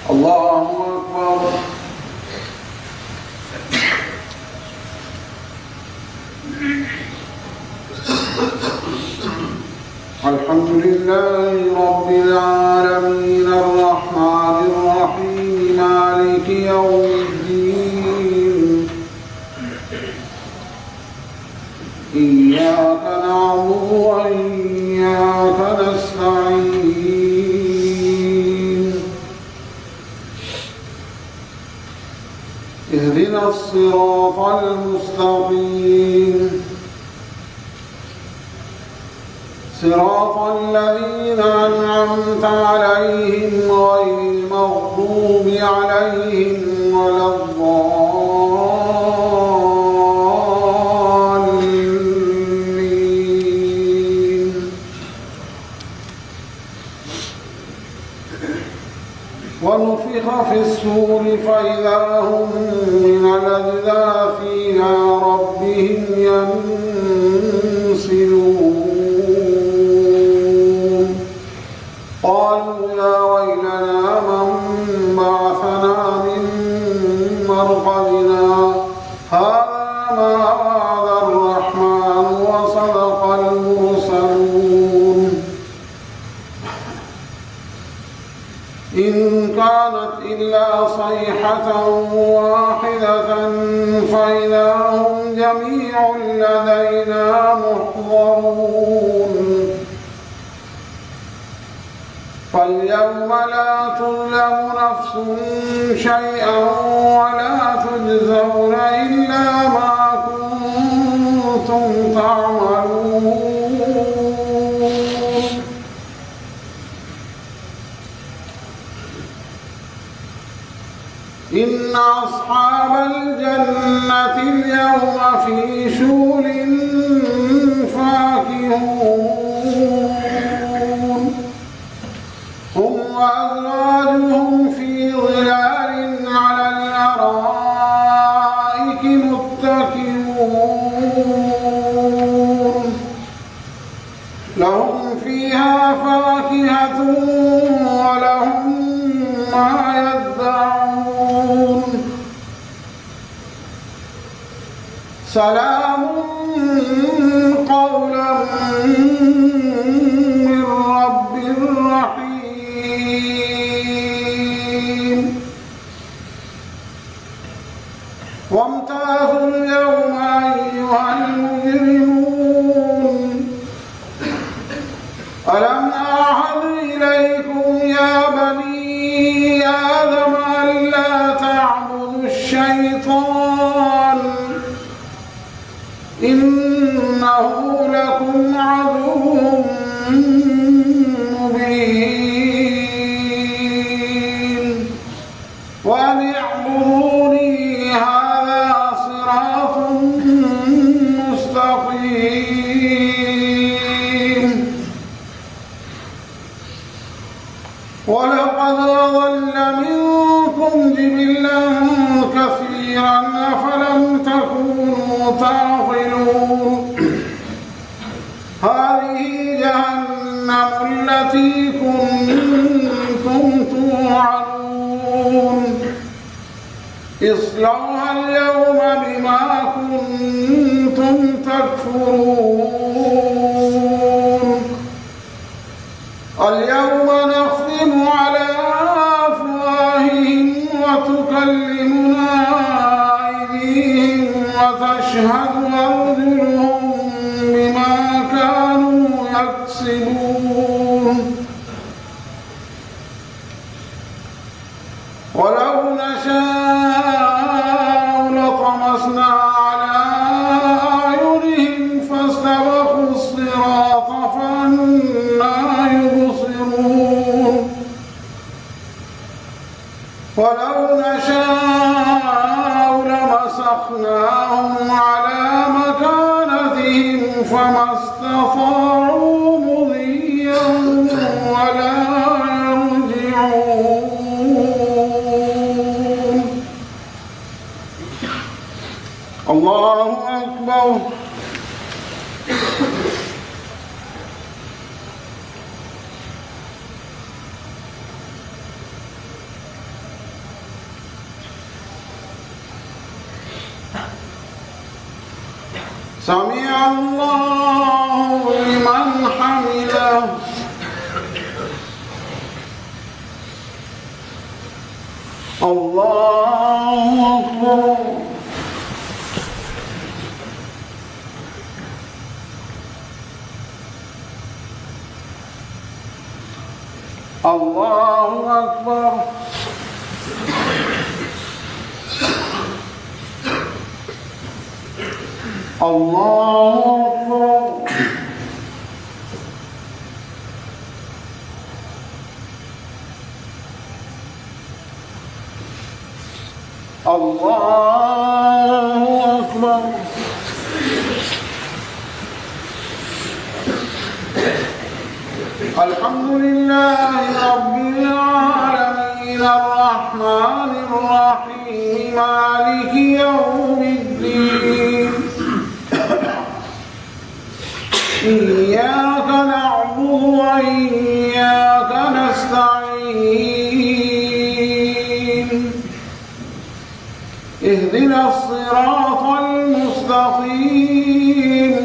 الله أكبر. الحمد لله رب العالمين الرحمن الرحيم مالك يوم الدين. إياك نعبد وإياك نستعين. اهدنا الصراط المستقيم صراط الذين أنعمت عليهم غير المغضوب عليهم ولا الضالين. ونفخ في الصور فإذا هم من الأجداث إلى ربهم ينسلون. قالوا يا ويلنا من بعثنا من مرقدنا هذا ما وعد الرحمن وصدق المرسلون. إن كانت إلا صيحة واحدة فإذا هم جميع لدينا محضرون. فاليوم لا تظلم نفس شيئا ولا تجزون إلا ما كنتم تعملون. إن أصحاب الجنة اليوم في شغل فاكهون. هم وأزواجهم في ظلال على الأرائك متكئون. لهم فيها فاكهة ولهم ما يدعون. سلام قولا من رب رحيم. وامتازوا اليوم أيها المجرمون ألم أعهد إليكم يا بني آدم ألا تعبدوا الشيطان إنه لكم عدو مبين. وأن اعبدوني هذا صراط مستقيم. ولقد أضل منكم جبلا كثيرا أفلم تكونوا تعقلون. هذه جهنم التي كنتم توعدون اصلوها اليوم بما كنتم تكفرون. اليوم نختم على أفواههم وتكلمنا أيديهم وتشهد أرجلهم بما كانوا يكسبون. ولو نشاء لطمسنا على أعينهم فاستبقوا الصراط فأنى يبصرون. ولو نشاء لمسخناهم على مكانتهم فما استطاعوا مضيا ولا يرجعون. الله أكبر. سمع الله لمن حمده الله أكبر الله أكبر الله أكبر الله أكبر الحمد لله رب العالمين الرحمن الرحيم مالك يوم الدين إياك نعبد وإياك نستعين اهدنا الصراط المستقيم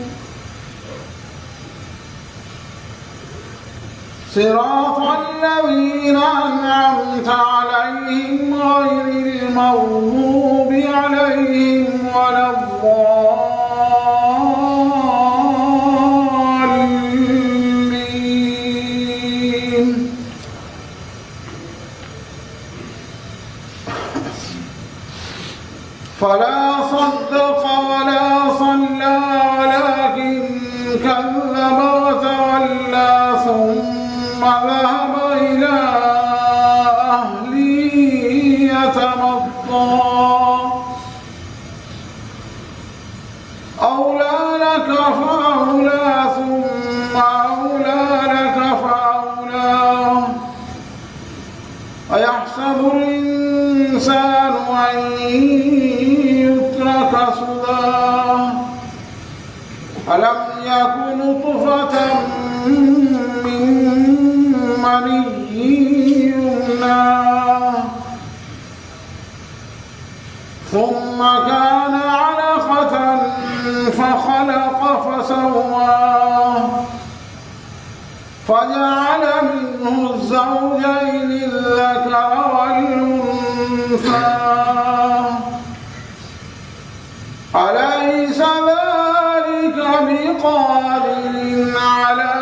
صراط الذين أنعمت عليهم غير المغضوب عليهم ولا الضالين فلا صدق ولا صلى ولكن كذب وتولى ثم ذهب إلى أهله يتمطى أولى لك فأولى ثم أولى لك فأولى أيحسب الإنسان أن يترك سدى ألم يك نطفة من مني يمنى ثم كان علقة فخلق فسوى فجعل منه الزوجين الذكر والأنثى أليس ذلك بقادر على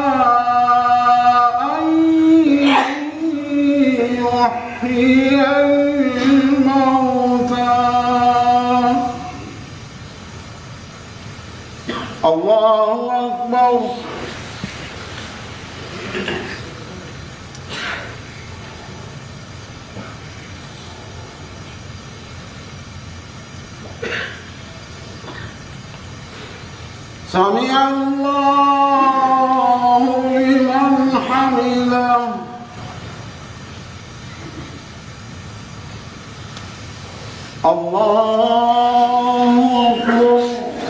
أن يحيي الموتى الله أكبر سمع الله لمن حمده الله أكبر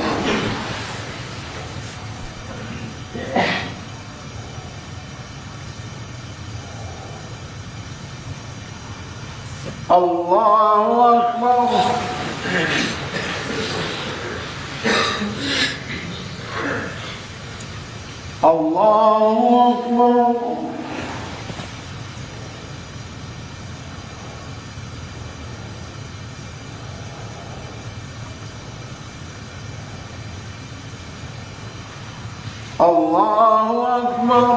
الله أكبر الله أكبر الله أكبر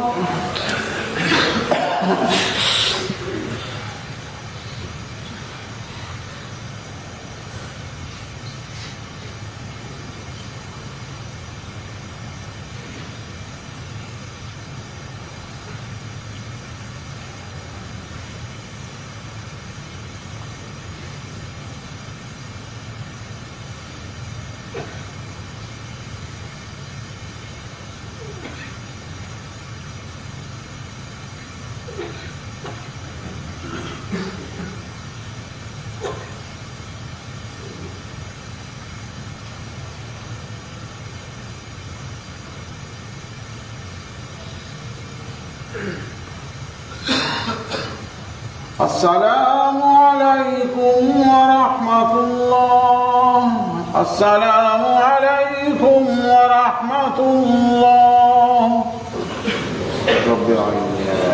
السلام عليكم ورحمة الله. السلام عليكم ورحمة الله. رب العالمين.